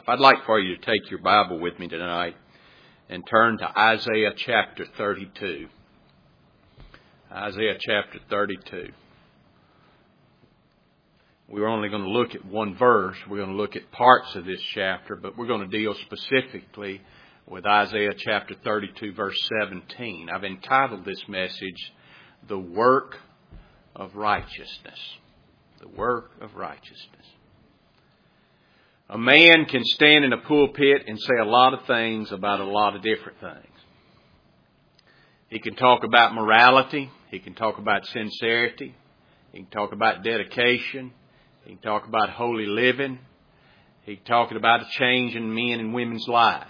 I'd like for you to take your Bible with me tonight and turn to Isaiah chapter 32. Isaiah chapter 32. We're only going to look at one verse. We're going to look at parts of this chapter, but we're going to deal specifically with Isaiah chapter 32, verse 17. I've entitled this message, The Work of Righteousness. The Work of Righteousness. A man can stand in a pulpit and say a lot of things about a lot of different things. He can talk about morality. He can talk about sincerity. He can talk about dedication. He can talk about holy living. He can talk about a change in men and women's lives.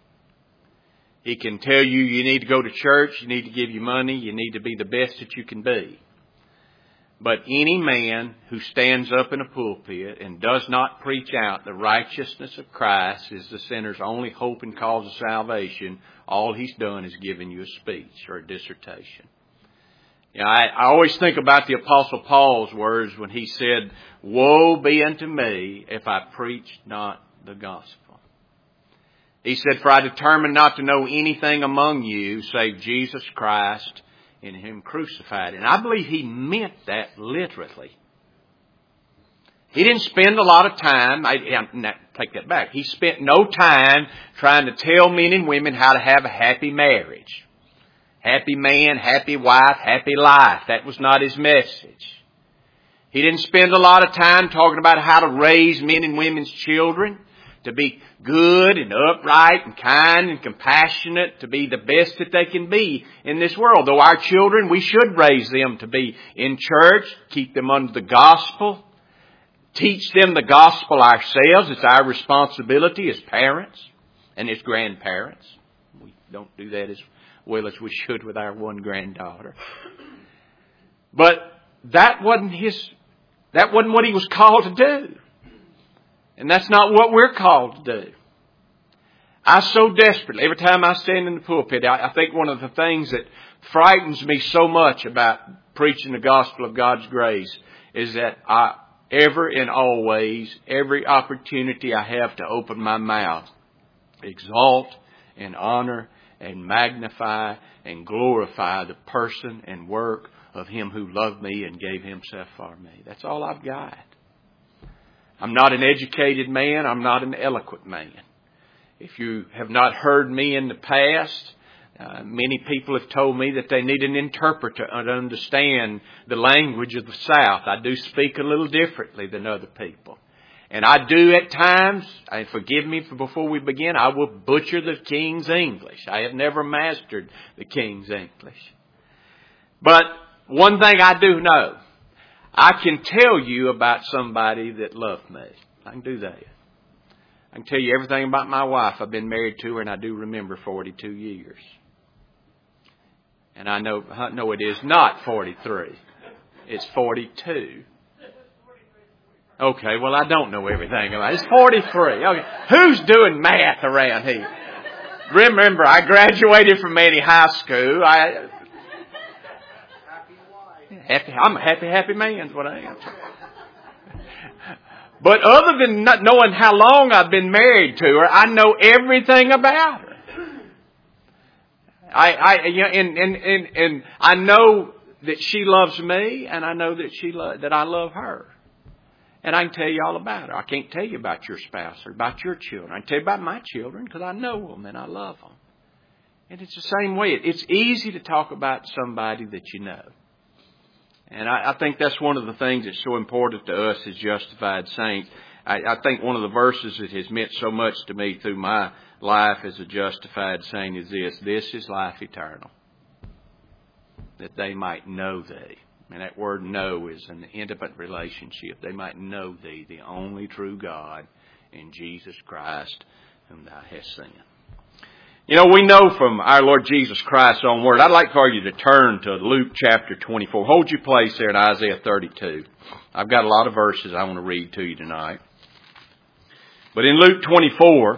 He can tell you need to go to church, you need to give you money, you need to be the best that you can be. But any man who stands up in a pulpit and does not preach out the righteousness of Christ as the sinner's only hope and cause of salvation, all he's done is given you a speech or a dissertation. You know, I always think about the Apostle Paul's words when he said, "Woe be unto me if I preach not the gospel." He said, "For I determined not to know anything among you save Jesus Christ and Him crucified." And I believe he meant that literally. He didn't spend a lot of time, take that back, he spent no time trying to tell men and women how to have a happy marriage. Happy man, happy wife, happy life. That was not his message. He didn't spend a lot of time talking about how to raise men and women's children to be good and upright and kind and compassionate, to be the best that they can be in this world. Though our children, we should raise them to be in church, keep them under the gospel, teach them the gospel ourselves. It's our responsibility as parents and as grandparents. We don't do that as well as we should with our one granddaughter. But that wasn't what he was called to do. And that's not what we're called to do. I so desperately, every time I stand in the pulpit, I think one of the things that frightens me so much about preaching the gospel of God's grace is that I ever and always, every opportunity I have to open my mouth, exalt and honor and magnify and glorify the person and work of Him who loved me and gave Himself for me. That's all I've got. I'm not an educated man. I'm not an eloquent man. If you have not heard me in the past, many people have told me that they need an interpreter to understand the language of the South. I do speak a little differently than other people. And I do at times, and forgive me before we begin, I will butcher the King's English. I have never mastered the King's English. But one thing I do know, I can tell you about somebody that loved me. I can do that. I can tell you everything about my wife. I've been married to her, and I do remember 42 years. And I know, no, it is not 43. It's 42. Okay, well, I don't know everything about it. It's 43. Okay. Who's doing math around here? Remember, I graduated from Manny High School. I'm a happy man is what I am. But other than not knowing how long I've been married to her, I know everything about her. And I know that she loves me, and I know that I love her. And I can tell you all about her. I can't tell you about your spouse or about your children. I can tell you about my children because I know them and I love them. And it's the same way. It's easy to talk about somebody that you know. And I think that's one of the things that's so important to us as justified saints. I think one of the verses that has meant so much to me through my life as a justified saint is this. This is life eternal, that they might know thee. And that word know is an intimate relationship. They might know thee, the only true God, in Jesus Christ, whom thou hast sent. You know, we know from our Lord Jesus Christ's own word. I'd like for you to turn to Luke chapter 24. Hold your place there in Isaiah 32. I've got a lot of verses I want to read to you tonight. But in Luke 24,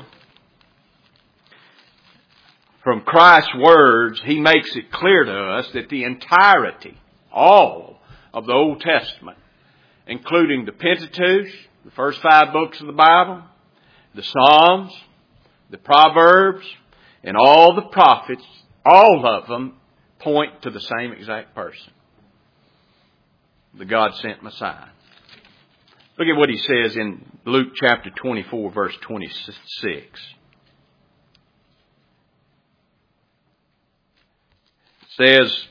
from Christ's words, He makes it clear to us that the entirety, all of the Old Testament, including the Pentateuch, the first 5 books of the Bible, the Psalms, the Proverbs, and all the prophets, all of them point to the same exact person. The God-sent Messiah. Look at what he says in Luke chapter 24, verse 26. It says,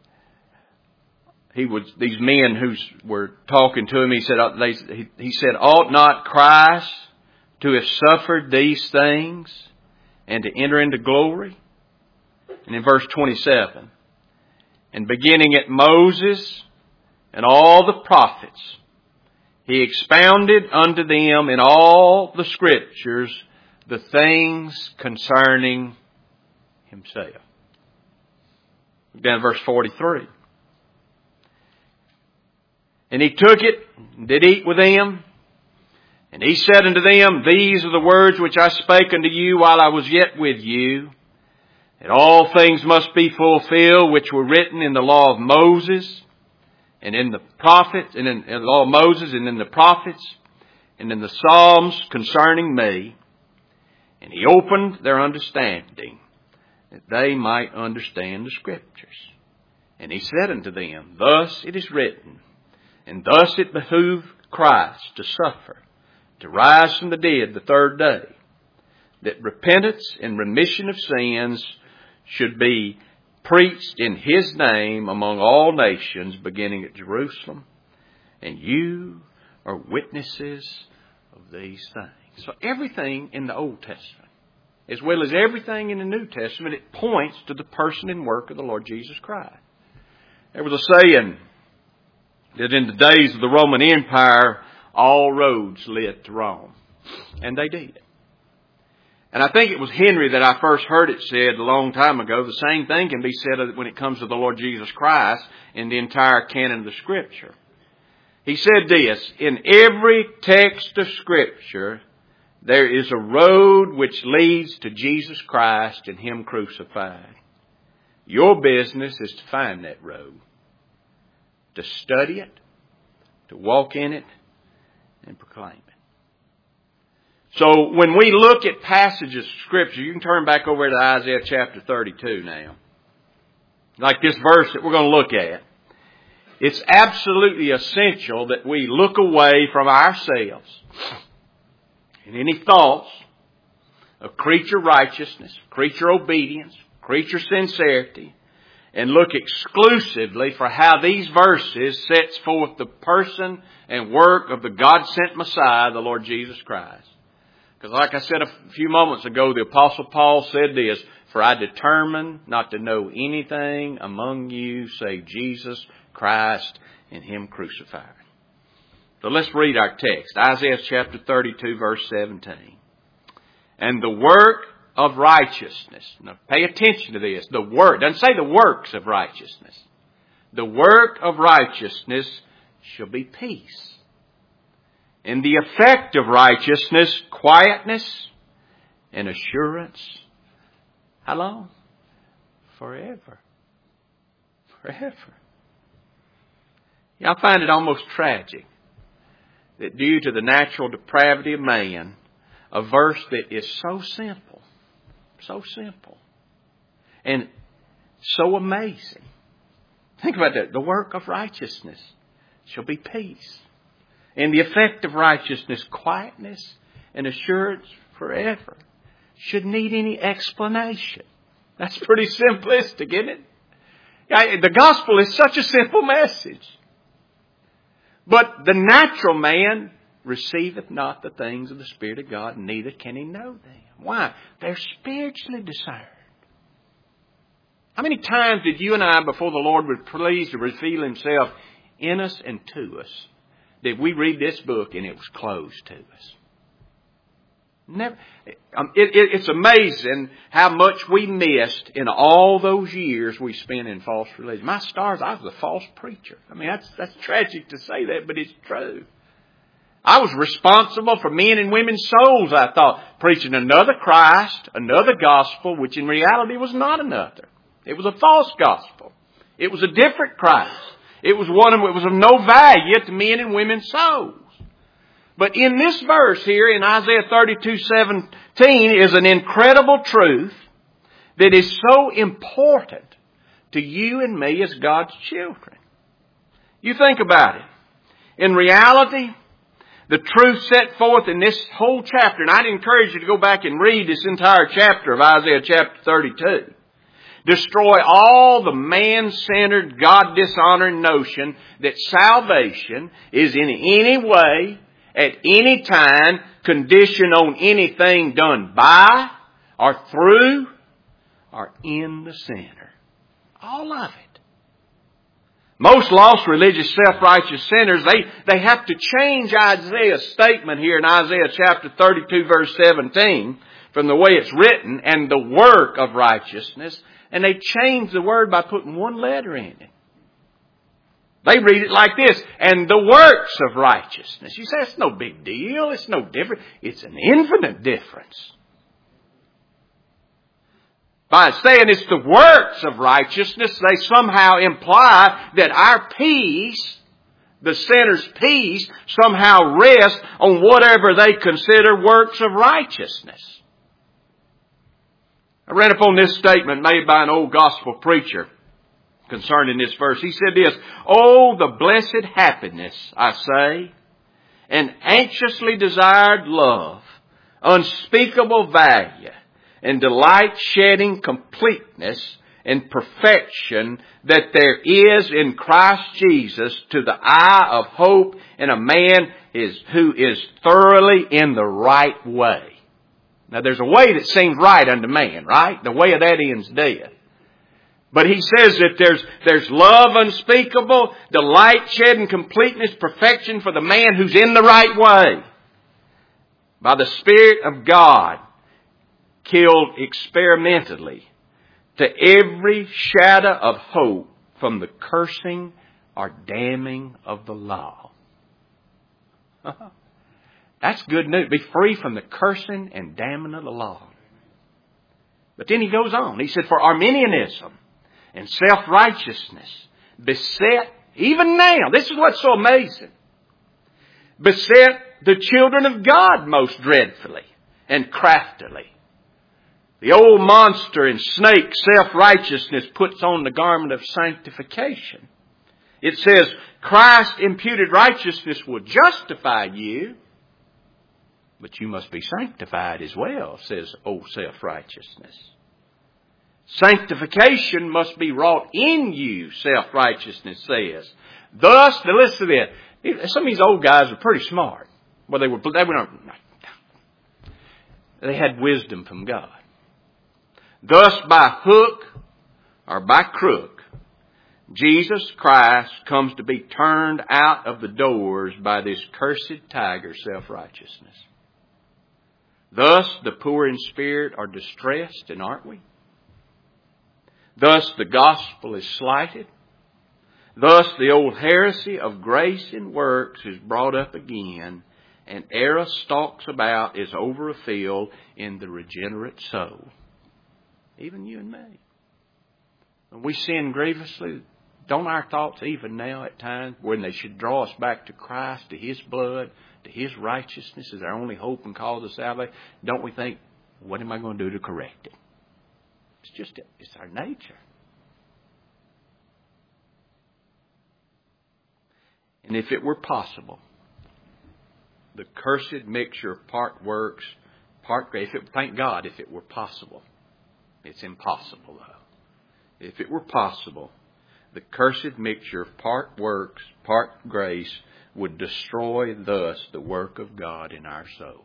these men who were talking to him, he said, ought not Christ to have suffered these things and to enter into glory? And in verse 27, and beginning at Moses and all the prophets, he expounded unto them in all the Scriptures the things concerning himself. Look down at verse 43. And he took it, and did eat with them. And he said unto them, these are the words which I spake unto you while I was yet with you. And all things must be fulfilled which were written in the law of Moses, and in the prophets, and in the law of Moses, and in the prophets, and in the Psalms concerning me. And he opened their understanding, that they might understand the Scriptures. And he said unto them, thus it is written, and thus it behooved Christ to suffer, to rise from the dead the third day, that repentance and remission of sins should be preached in his name among all nations, beginning at Jerusalem. And you are witnesses of these things. So everything in the Old Testament, as well as everything in the New Testament, it points to the person and work of the Lord Jesus Christ. There was a saying that in the days of the Roman Empire, all roads led to Rome. And they did. And I think it was Henry that I first heard it said a long time ago. The same thing can be said when it comes to the Lord Jesus Christ in the entire canon of the Scripture. He said this, in every text of Scripture, there is a road which leads to Jesus Christ and Him crucified. Your business is to find that road, to study it, to walk in it, and proclaim it. So when we look at passages of Scripture, you can turn back over to Isaiah chapter 32 now. Like this verse that we're going to look at. It's absolutely essential that we look away from ourselves and any thoughts of creature righteousness, creature obedience, creature sincerity, and look exclusively for how these verses sets forth the person and work of the God-sent Messiah, the Lord Jesus Christ. Because like I said a few moments ago, the Apostle Paul said this, for I determined not to know anything among you save Jesus Christ and Him crucified. So let's read our text. Isaiah chapter 32 verse 17. And the work of righteousness. Now pay attention to this. The work. Doesn't say the works of righteousness. The work of righteousness shall be peace. And the effect of righteousness, quietness and assurance. How long? Forever. Forever. I find it almost tragic that due to the natural depravity of man, a verse that is so simple, and so amazing. Think about that. The work of righteousness shall be peace. And the effect of righteousness, quietness and assurance forever. Should need any explanation. That's pretty simplistic, isn't it? The gospel is such a simple message. But the natural man receiveth not the things of the Spirit of God, neither can he know them. Why? They're spiritually discerned. How many times did you and I, before the Lord was pleased to reveal Himself in us and to us, did we read this book and it was closed to us? Never. It's amazing how much we missed in all those years we spent in false religion. My stars, I was a false preacher. I mean, that's tragic to say that, but it's true. I was responsible for men and women's souls, I thought, preaching another Christ, another gospel, which in reality was not another. It was a false gospel. It was a different Christ. It was one that was of no value to men and women's souls. But in this verse here in Isaiah 32:17 is an incredible truth that is so important to you and me as God's children. You think about it. In reality, the truth set forth in this whole chapter, and I'd encourage you to go back and read this entire chapter of Isaiah chapter 32. Destroy all the man-centered, God-dishonoring notion that salvation is in any way, at any time, conditioned on anything done by, or through, or in the sinner. All of it. Most lost religious self-righteous sinners, they have to change Isaiah's statement here in Isaiah chapter 32 verse 17 from the way it's written and the work of righteousness, and they change the word by putting one letter in it. They read it like this, and the works of righteousness. You say, it's no big deal, it's no different. It's an infinite difference. By saying it's the works of righteousness, they somehow imply that our peace, the sinner's peace, somehow rests on whatever they consider works of righteousness. I read upon this statement made by an old gospel preacher concerning this verse. He said this, "Oh, the blessed happiness, I say, and anxiously desired love, unspeakable value, and delight-shedding completeness and perfection that there is in Christ Jesus to the eye of hope in a man who is thoroughly in the right way." Now there's a way that seems right unto man, right? The way of that ends death. But he says that there's love unspeakable, delight-shedding completeness, perfection for the man who's in the right way. By the Spirit of God, killed experimentally to every shadow of hope from the cursing or damning of the law. That's good news. Be free from the cursing and damning of the law. But then he goes on. He said, for Arminianism and self-righteousness beset, even now, this is what's so amazing, beset the children of God most dreadfully and craftily. The old monster and snake self-righteousness puts on the garment of sanctification. It says, Christ imputed righteousness will justify you, but you must be sanctified as well, says old self-righteousness. Sanctification must be wrought in you, self-righteousness says. Thus, now listen to this. Some of these old guys are pretty smart. Well, they had wisdom from God. Thus, by hook or by crook, Jesus Christ comes to be turned out of the doors by this cursed tiger, self-righteousness. Thus, the poor in spirit are distressed, and aren't we? Thus, the gospel is slighted. Thus, the old heresy of grace and works is brought up again, and error stalks about as over a field in the regenerate soul. Even you and me. When we sin grievously, don't our thoughts even now at times, when they should draw us back to Christ, to His blood, to His righteousness as our only hope and cause of salvation, don't we think, what am I going to do to correct it? It's our nature. And if it were possible, the cursed mixture of part works, part grace, thank God if it were possible. It's impossible, though. If it were possible, the cursed mixture of part works, part grace would destroy thus the work of God in our souls.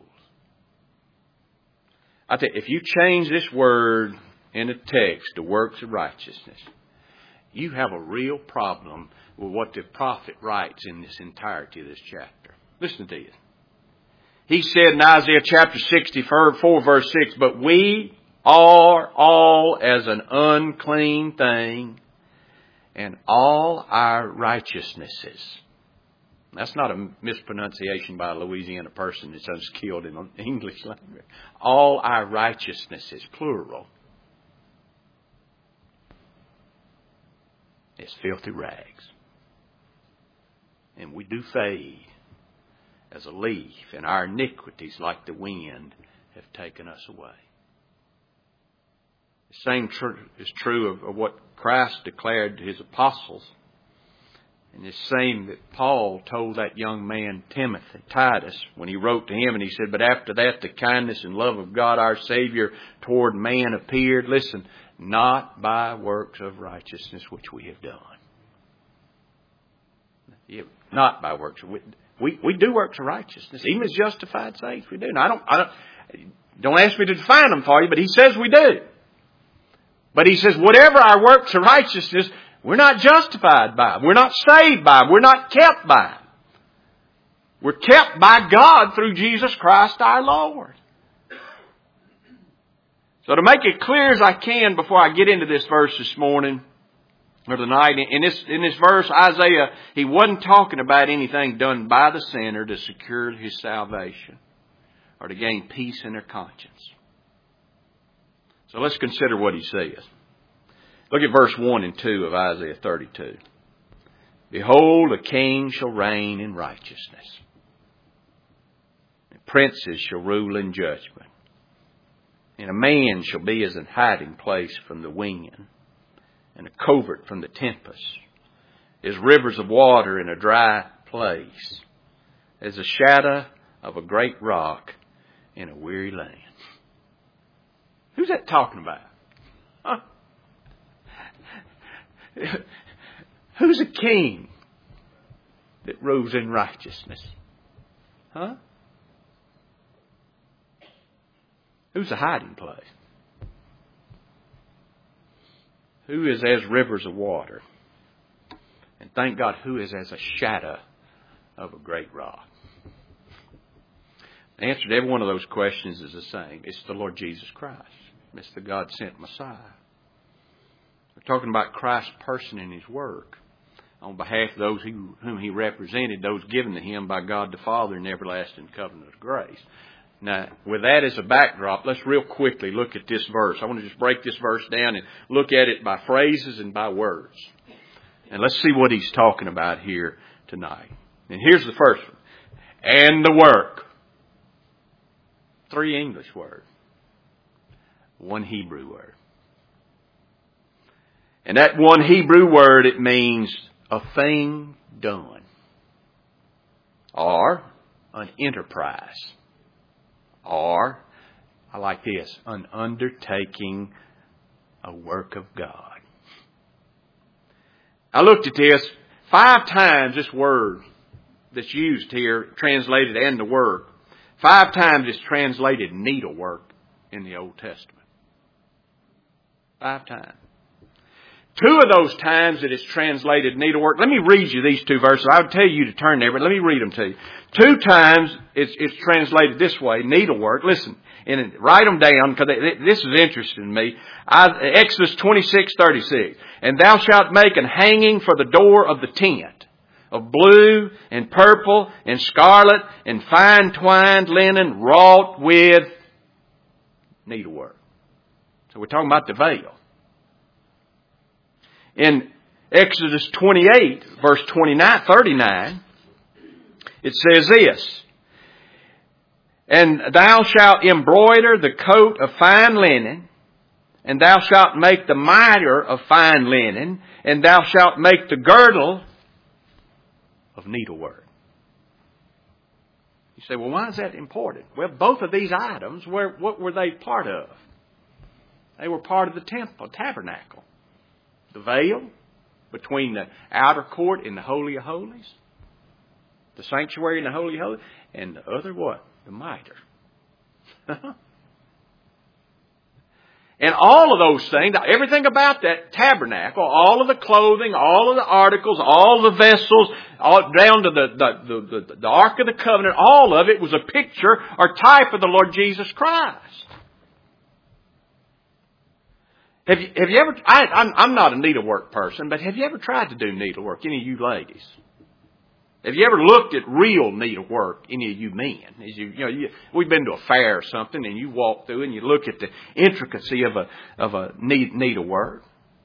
I tell you, if you change this word in a text to works of righteousness, you have a real problem with what the prophet writes in this entirety of this chapter. Listen to this. He said in Isaiah chapter 64, verse 6, but we are all as an unclean thing, and all our righteousnesses. That's not a mispronunciation by a Louisiana person that's unskilled in the English language. All our righteousnesses, plural, is filthy rags. And we do fade. as a leaf, and our iniquities, like the wind, have taken us away. The same is true of what Christ declared to His apostles. And the same that Paul told that young man, Titus, when he wrote to him, and he said, but after that the kindness and love of God our Savior toward man appeared, listen, not by works of righteousness which we have done. Not by works. We do works of righteousness, even as justified saints. We do. Now, don't ask me to define them for you, but he says we do. But he says whatever our works of righteousness, we're not justified by them. We're not saved by them. We're not kept by them. We're kept by God through Jesus Christ our Lord. So to make it clear as I can before I get into this verse this morning, or tonight, in this verse, Isaiah, he wasn't talking about anything done by the sinner to secure his salvation or to gain peace in their conscience. So let's consider what he says. Look at verse 1 and 2 of Isaiah 32. Behold, a king shall reign in righteousness, and princes shall rule in judgment. And a man shall be as an hiding place from the wind, and a covert from the tempest, as rivers of water in a dry place, as a shadow of a great rock in a weary land. Who's that talking about? Huh? Who's a king that rules in righteousness? Huh? Who's a hiding place? Who is as rivers of water? And thank God, who is as a shadow of a great rock? The answer to every one of those questions is the same. It's the Lord Jesus Christ. It's the God-sent Messiah. We're talking about Christ's person and His work on behalf of those whom He represented, those given to Him by God the Father in the everlasting covenant of grace. Now, with that as a backdrop, let's real quickly look at this verse. I want to just break this verse down and look at it by phrases and by words. And let's see what he's talking about here tonight. And here's the first one. And the work. 3 English words. 1 Hebrew word. And that 1 Hebrew word, it means a thing done. Or an enterprise. Or, I like this, an undertaking, a work of God. I looked at this. 5 times this word that's used here, translated and the work, 5 times it's translated needlework in the Old Testament. 5 times. 2 of those times that it's translated needlework, let me read you these 2 verses. I would tell you to turn there, but let me read them to you. 2 times it's translated this way, needlework. Listen, and write them down because this is interesting to me. Exodus 26:36. And thou shalt make an hanging for the door of the tent of blue and purple and scarlet and fine twined linen wrought with needlework. So we're talking about the veil. In Exodus 28, verse 39, it says this, and thou shalt embroider the coat of fine linen, and thou shalt make the mitre of fine linen, and thou shalt make the girdle of needlework. You say, well, why is that important? Well, both of these items, what were they part of? They were part of the temple, tabernacle. The veil between the outer court and the Holy of Holies. The sanctuary and the Holy of Holies. And the other what? The mitre. And all of those things, everything about that tabernacle, all of the clothing, all of the articles, all the vessels, all down to the Ark of the Covenant, all of it was a picture or type of the Lord Jesus Christ. Have you ever, I'm not a needlework person, but have you ever tried to do needlework, any of you ladies? Have you ever looked at real needlework, any of you men? We've been to a fair or something and you walk through and you look at the intricacy of a needlework.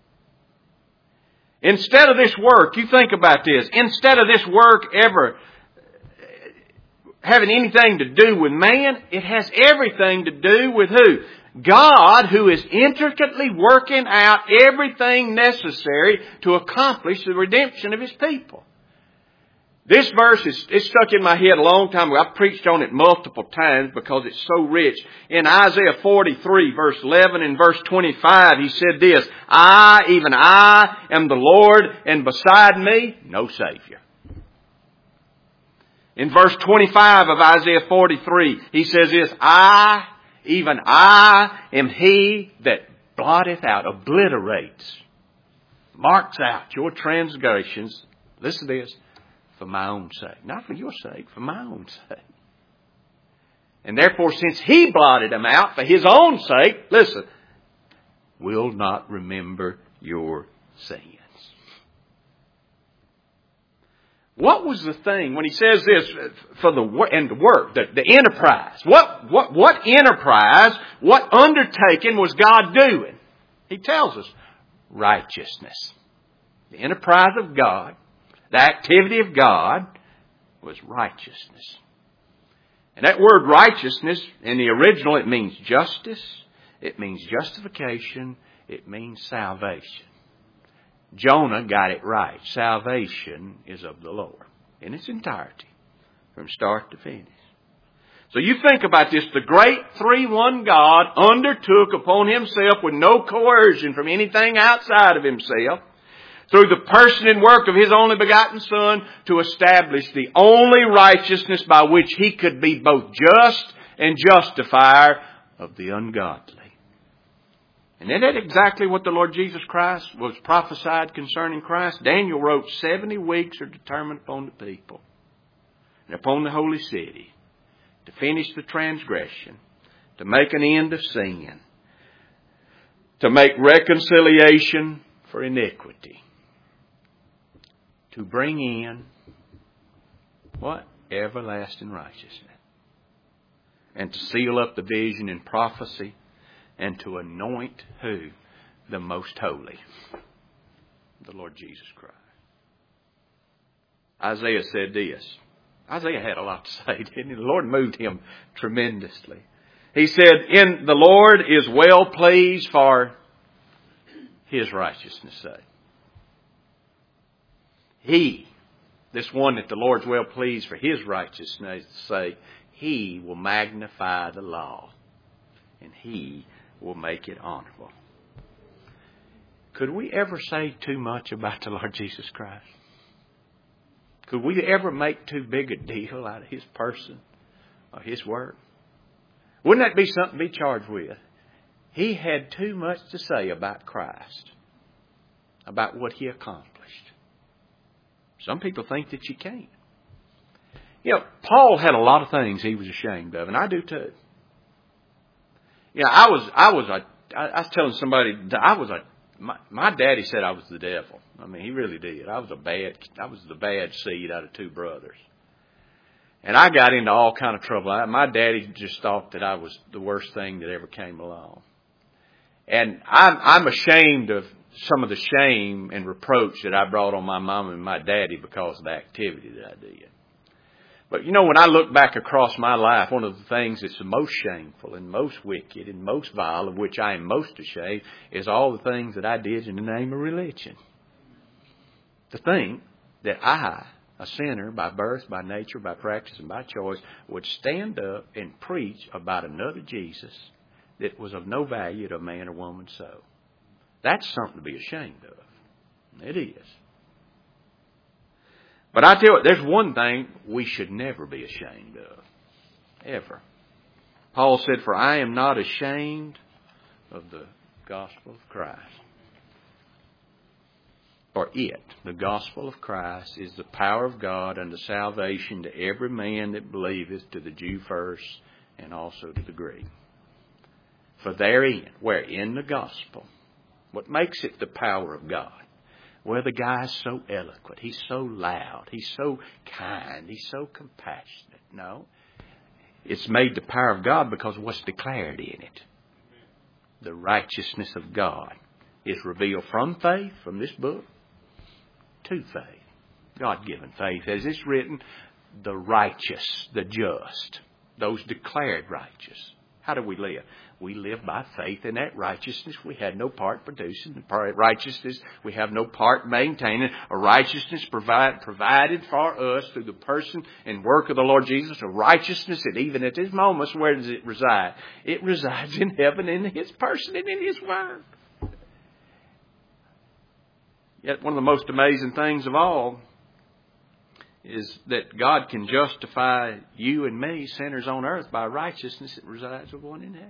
Instead of this work, you think about this, instead of this work having anything to do with man. It has everything to do with who? God, who is intricately working out everything necessary to accomplish the redemption of His people. This verse it's stuck in my head a long time ago. I've preached on it multiple times because it's so rich. In Isaiah 43, verse 11 and verse 25, He said this, I, even I, am the Lord, and beside me, no Savior. In verse 25 of Isaiah 43, He says this, I, even I, am He that blotteth out, obliterates, marks out your transgressions. Listen to this. For my own sake. Not for your sake, for my own sake. And therefore, since He blotted them out for His own sake, listen, will not remember your sins. What was the thing when He says this for the work, the enterprise? What enterprise, what undertaking was God doing? He tells us righteousness. The enterprise of God, the activity of God was righteousness. And that word righteousness, in the original, it means justice, it means justification, it means salvation. Jonah got it right. Salvation is of the Lord in its entirety, from start to finish. So you think about this, the great 3-1 God undertook upon Himself with no coercion from anything outside of Himself, through the person and work of His only begotten Son, to establish the only righteousness by which He could be both just and justifier of the ungodly. And isn't that exactly what the Lord Jesus Christ was prophesied concerning Christ? Daniel wrote 70 weeks are determined upon the people and upon the holy city to finish the transgression, to make an end of sin, to make reconciliation for iniquity, to bring in what? Everlasting righteousness. And to seal up the vision and prophecy, and to anoint who? The most holy. The Lord Jesus Christ. Isaiah said this. Isaiah had a lot to say, didn't he? The Lord moved him tremendously. He said, "In the Lord is well pleased for His righteousness' sake." He, this one that the Lord's well pleased for His righteousness' sake, He will magnify the law. And He will make it honorable. Could we ever say too much about the Lord Jesus Christ? Could we ever make too big a deal out of His person or His work? Wouldn't that be something to be charged with? He had too much to say about Christ, about what He accomplished. Some people think that you can't. You know, Paul had a lot of things he was ashamed of, and I do too. You know, I was telling somebody that my daddy said I was the devil. I mean, he really did. I was the bad seed out of two brothers. And I got into all kind of trouble. My daddy just thought that I was the worst thing that ever came along. And I'm ashamed of some of the shame and reproach that I brought on my mom and my daddy because of the activity that I did. But you know, when I look back across my life, one of the things that's the most shameful and most wicked and most vile, of which I am most ashamed, is all the things that I did in the name of religion. To think that I, a sinner by birth, by nature, by practice, and by choice, would stand up and preach about another Jesus that was of no value to a man or woman's soul. That's something to be ashamed of. It is. But I tell you what, there's one thing we should never be ashamed of. Ever. Paul said, "For I am not ashamed of the gospel of Christ." For it, the gospel of Christ, is the power of God unto salvation to every man that believeth, to the Jew first, and also to the Greek. For therein, where in the gospel, what makes it the power of God? Well, the guy's so eloquent. He's so loud. He's so kind. He's so compassionate. No. It's made the power of God because of what's declared in it. The righteousness of God is revealed from faith, from this book, to faith. God-given faith. As it's written, the righteous, the just, those declared righteous. How do we live? We live by faith in that righteousness we had no part producing. The righteousness we have no part maintaining. A righteousness provided for us through the person and work of the Lord Jesus. A righteousness that even at this moment, where does it reside? It resides in heaven in His person and in His Word. Yet one of the most amazing things of all is that God can justify you and me, sinners on earth, by righteousness that resides with one in heaven.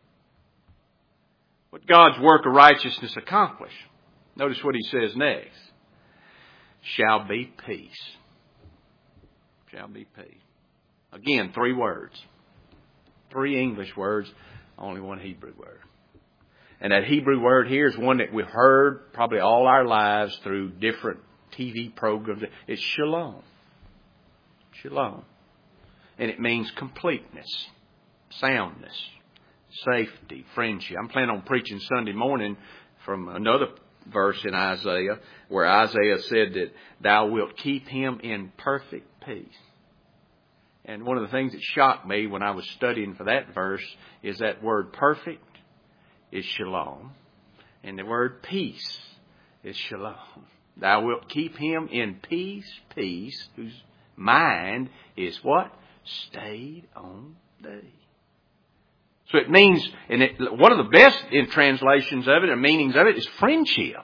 What God's work of righteousness accomplish? Notice what He says next. Shall be peace. Shall be peace. Again, 3 words. 3 English words, only 1 Hebrew word. And that Hebrew word here is one that we've heard probably all our lives through different TV programs. It's shalom. Shalom. And it means completeness, soundness, safety, friendship. I'm planning on preaching Sunday morning from another verse in Isaiah where Isaiah said that thou wilt keep him in perfect peace. And one of the things that shocked me when I was studying for that verse is that word perfect is shalom. And the word peace is shalom. Thou wilt keep him in peace, whose mind is what? Stayed on thee. So it means, and one of the best in translations of it and meanings of it is friendship.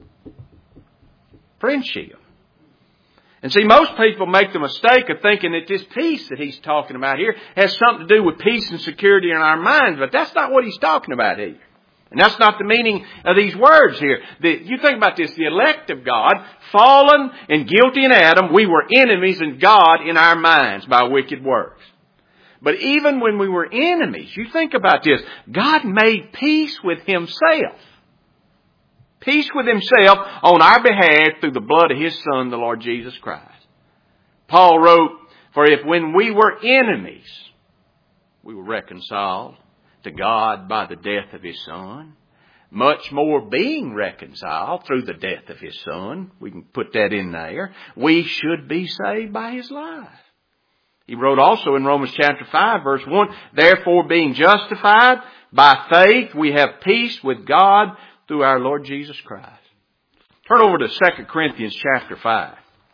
Friendship. And see, most people make the mistake of thinking that this peace that he's talking about here has something to do with peace and security in our minds, but that's not what he's talking about here. And that's not the meaning of these words here. You think about this, the elect of God, fallen and guilty in Adam, we were enemies of God in our minds by wicked works. But even when we were enemies, you think about this, God made peace with Himself. Peace with Himself on our behalf through the blood of His Son, the Lord Jesus Christ. Paul wrote, for if when we were enemies, we were reconciled to God by the death of His Son, much more being reconciled through the death of His Son, we can put that in there, we should be saved by His life. He wrote also in Romans chapter 5 verse 1, therefore being justified by faith we have peace with God through our Lord Jesus Christ. Turn over to 2 Corinthians chapter 5.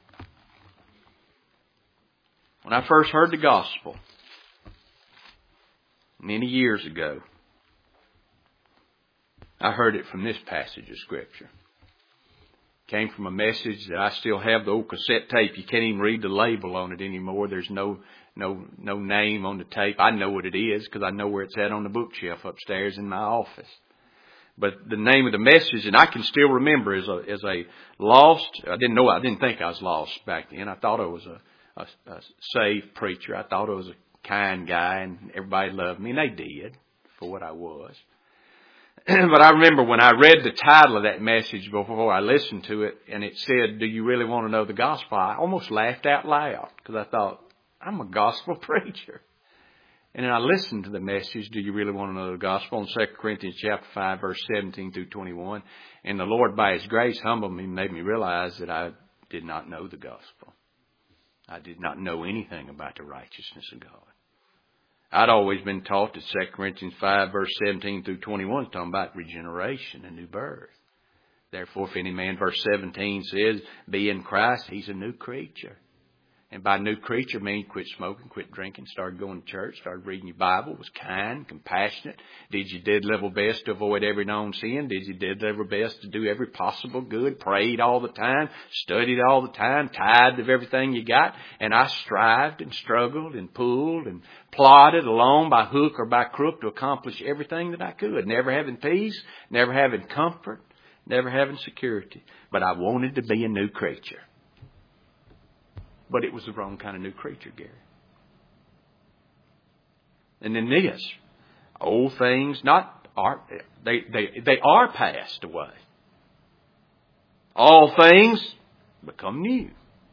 When I first heard the gospel, many years ago, I heard it from this passage of Scripture. It came from a message that I still have, the old cassette tape. You can't even read the label on it anymore. There's no name on the tape. I know what it is because I know where it's at on the bookshelf upstairs in my office. But the name of the message, and I can still remember as a lost, I didn't think I was lost back then. I thought I was a saved preacher. I thought I was a kind guy and everybody loved me, and they did for what I was. But I remember when I read the title of that message before I listened to it, and it said, do you really want to know the gospel? I almost laughed out loud because I thought, I'm a gospel preacher. And then I listened to the message, do you really want to know the gospel? In 2 Corinthians chapter 5, verse 17 through 21. And the Lord, by His grace, humbled me and made me realize that I did not know the gospel. I did not know anything about the righteousness of God. I'd always been taught that 2 Corinthians 5, verse 17 through 21 is talking about regeneration and new birth. Therefore, if any man, verse 17 says, be in Christ, he's a new creature. And by new creature, I mean quit smoking, quit drinking, started going to church, started reading your Bible, was kind, compassionate, did your dead level best to avoid every known sin, did your dead level best to do every possible good, prayed all the time, studied all the time, tithed of everything you got, and I strived and struggled and pulled and plodded along by hook or by crook to accomplish everything that I could, never having peace, never having comfort, never having security, but I wanted to be a new creature. But it was the wrong kind of new creature, Gary. And then this, old things they are passed away. All things become new.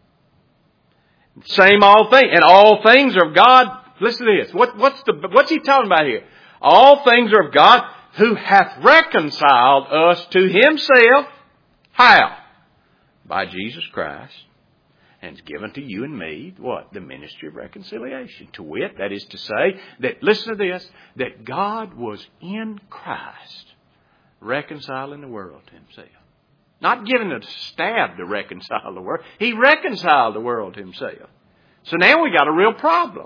Same all thing, and all things are of God. Listen to this. What's he talking about here? All things are of God, who hath reconciled us to Himself. How? By Jesus Christ. and is given to you and me, what? The ministry of reconciliation. To wit, that is to say, that, listen to this, that God was in Christ reconciling the world to Himself. Not giving a stab to reconcile the world. He reconciled the world to Himself. So now we got a real problem.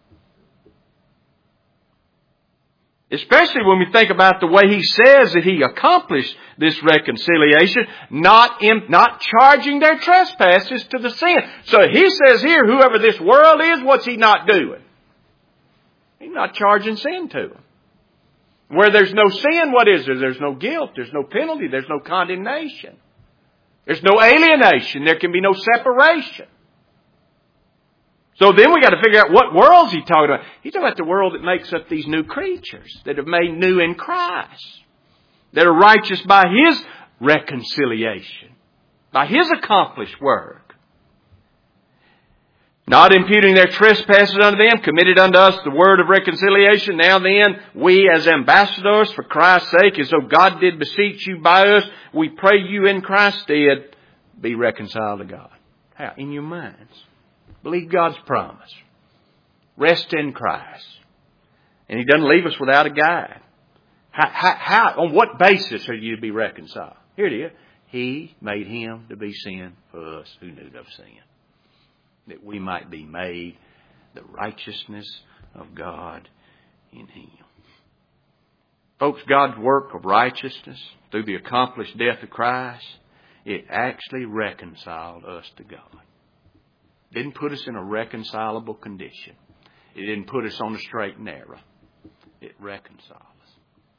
Especially when we think about the way He says that He accomplished this reconciliation, not charging their trespasses to the sin. So He says here, whoever this world is, what's He not doing? He's not charging sin to them. Where there's no sin, what is there? There's no guilt, there's no penalty, there's no condemnation. There's no alienation, there can be no separation. So then we got to figure out what world's He talking about. He's talking about the world that makes up these new creatures that have made new in Christ, that are righteous by His reconciliation, by His accomplished work. Not imputing their trespasses unto them, committed unto us the word of reconciliation. Now then, we as ambassadors for Christ's sake, as though God did beseech you by us, we pray you in Christ's stead, be reconciled to God. How? In your minds. Believe God's promise. Rest in Christ. And He doesn't leave us without a guide. How, on what basis are you to be reconciled? Here it is. He made Him to be sin for us who knew no sin, that we might be made the righteousness of God in Him. Folks, God's work of righteousness through the accomplished death of Christ, it actually reconciled us to God. It didn't put us in a reconcilable condition. It didn't put us on the straight and narrow. It reconciled us.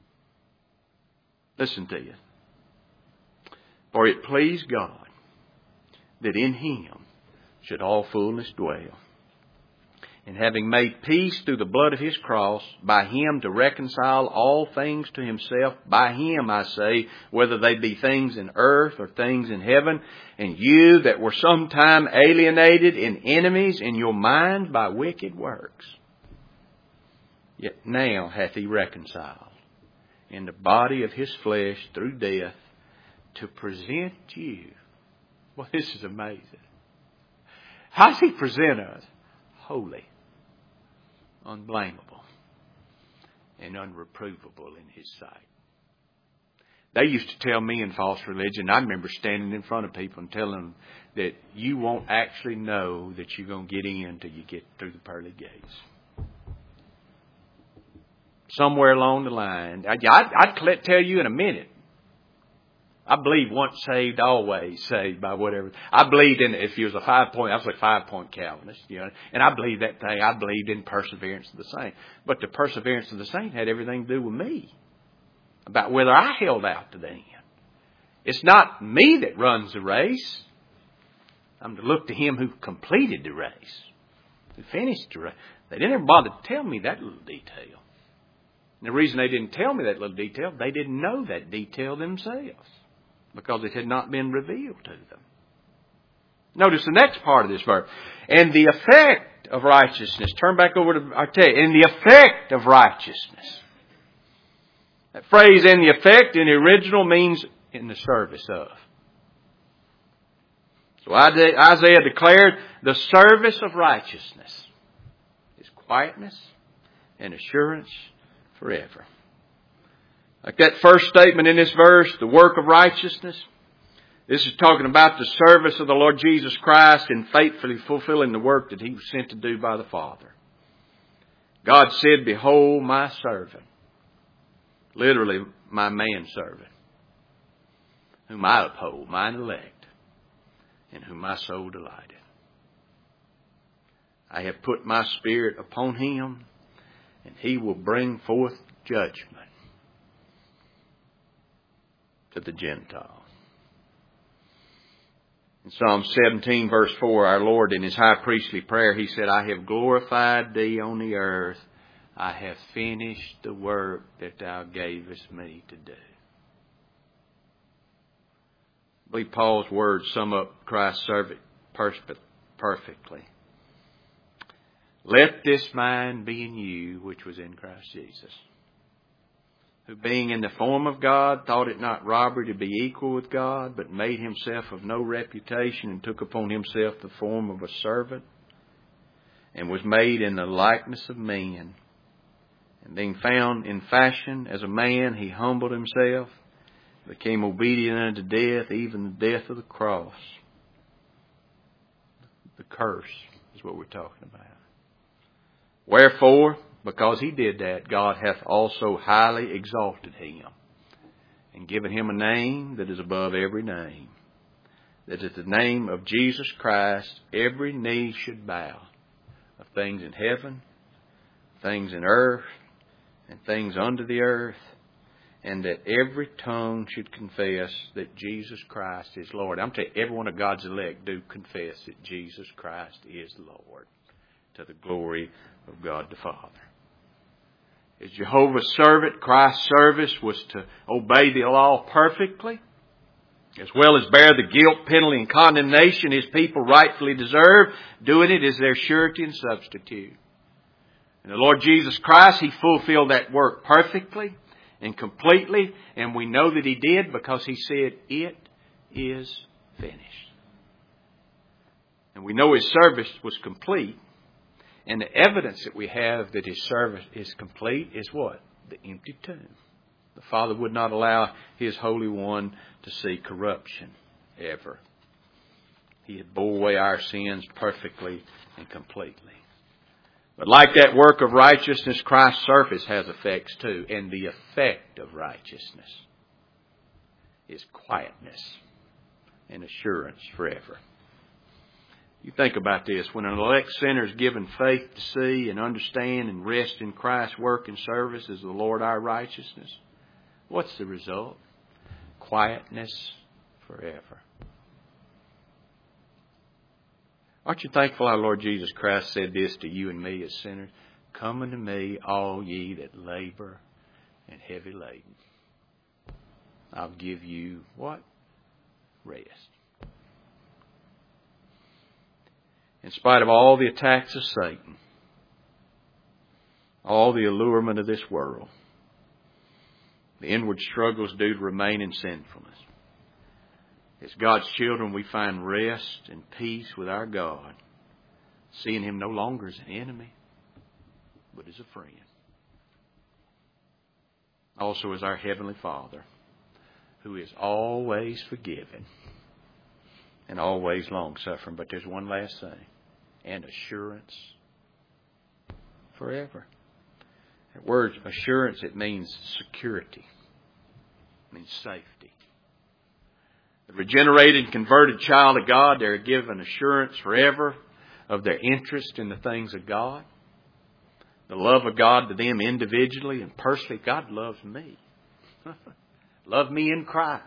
Listen to you. For it pleased God that in Him should all fullness dwell. And having made peace through the blood of His cross, by Him to reconcile all things to Himself, by Him, I say, whether they be things in earth or things in heaven, and you that were sometime alienated and enemies in your mind by wicked works, yet now hath He reconciled in the body of His flesh through death to present you. Well, this is amazing. How does He present us? Holy, unblameable, and unreprovable in His sight. They used to tell me in false religion, I remember standing in front of people and telling them that you won't actually know that you're going to get in until you get through the pearly gates. Somewhere along the line, I'd tell you in a minute. I believe once saved, always saved by whatever. I believed in, if you was a 5-point, I was a 5-point Calvinist, and I believed that thing. I believed in perseverance of the saint. But the perseverance of the saint had everything to do with me, about whether I held out to the end. It's not me that runs the race. I'm to look to Him who completed the race, who finished the race. They didn't ever bother to tell me that little detail. And the reason they didn't tell me that little detail, they didn't know that detail themselves, because it had not been revealed to them. Notice the next part of this verse. And the effect of righteousness. Turn back over to our text. And the effect of righteousness. That phrase, "in the effect," in the original means in the service of. So Isaiah declared the service of righteousness is quietness and assurance forever. Like that first statement in this verse, the work of righteousness. This is talking about the service of the Lord Jesus Christ in faithfully fulfilling the work that He was sent to do by the Father. God said, "Behold my servant," literally my manservant, "whom I uphold, mine elect, in whom my soul delighted. I have put my Spirit upon him, and he will bring forth judgment to the Gentiles." In Psalm 17, verse 4, our Lord in His high priestly prayer, He said, "I have glorified Thee on the earth. I have finished the work that Thou gavest me to do." I believe Paul's words sum up Christ's servant perfectly. "Let this mind be in you, which was in Christ Jesus." who being in the form of God, thought it not robbery to be equal with God, but made himself of no reputation, and took upon himself the form of a servant, and was made in the likeness of men. And being found in fashion as a man, he humbled himself, became obedient unto death, even the death of the cross. The curse is what we're talking about. Wherefore, because he did that, God hath also highly exalted him, and given him a name that is above every name, that at the name of Jesus Christ every knee should bow, of things in heaven, things in earth, and things under the earth, and that every tongue should confess that Jesus Christ is Lord. I'm telling you, every one of God's elect do confess that Jesus Christ is Lord, to the glory of God the Father. As Jehovah's servant, Christ's service was to obey the law perfectly, as well as bear the guilt, penalty, and condemnation his people rightfully deserve. Doing it as their surety and substitute. And the Lord Jesus Christ, he fulfilled that work perfectly and completely. And we know that he did because he said, "It is finished." And we know his service was complete. And the evidence that we have that his service is complete is what? The empty tomb. The Father would not allow his Holy One to see corruption ever. He had bore away our sins perfectly and completely. But like that work of righteousness, Christ's service has effects too. And the effect of righteousness is quietness and assurance forever. You think about this. When an elect sinner is given faith to see and understand and rest in Christ's work and service as the Lord our righteousness, what's the result? Quietness forever. Aren't you thankful our Lord Jesus Christ said this to you and me as sinners? "Come unto me, all ye that labor and heavy laden. I'll give you" what? Rest. In spite of all the attacks of Satan, all the allurement of this world, the inward struggles due to remain in sinfulness, as God's children, we find rest and peace with our God, seeing him no longer as an enemy, but as a friend. Also as our Heavenly Father, who is always forgiving and always long-suffering. But there's one last thing. And assurance forever. That word assurance, it means security. It means safety. The regenerated and converted child of God, they're given assurance forever of their interest in the things of God. The love of God to them individually and personally. God loves me. Love me in Christ.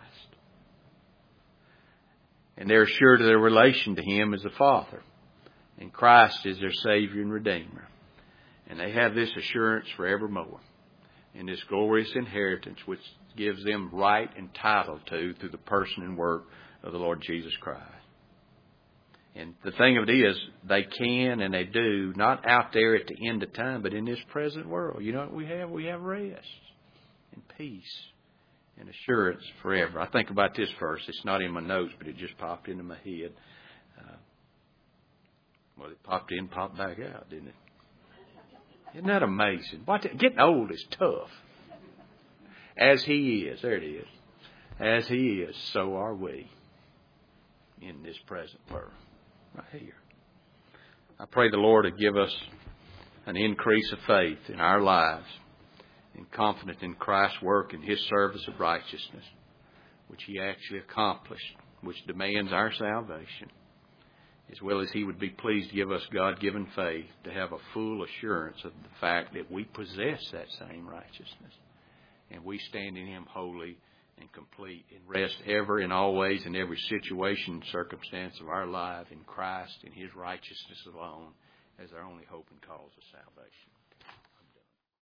And they're assured of their relation to him as the Father. And Christ is their Savior and Redeemer. And they have this assurance forevermore. In this glorious inheritance which gives them right and title to through the person and work of the Lord Jesus Christ. And the thing of it is, they can and they do, not out there at the end of time, but in this present world. You know what we have? We have rest and peace and assurance forever. I think about this verse. It's not in my notes, but it just popped into my head. Well, it popped in, popped back out, didn't it? Isn't that amazing? Getting old is tough. As he is, there it is. As he is, so are we in this present world. Right here. I pray the Lord to give us an increase of faith in our lives and confidence in Christ's work and his service of righteousness, which he actually accomplished, which demands our salvation, as well as he would be pleased to give us God-given faith to have a full assurance of the fact that we possess that same righteousness and we stand in him holy and complete and rest ever and always in every situation and circumstance of our life in Christ and his righteousness alone as our only hope and cause of salvation.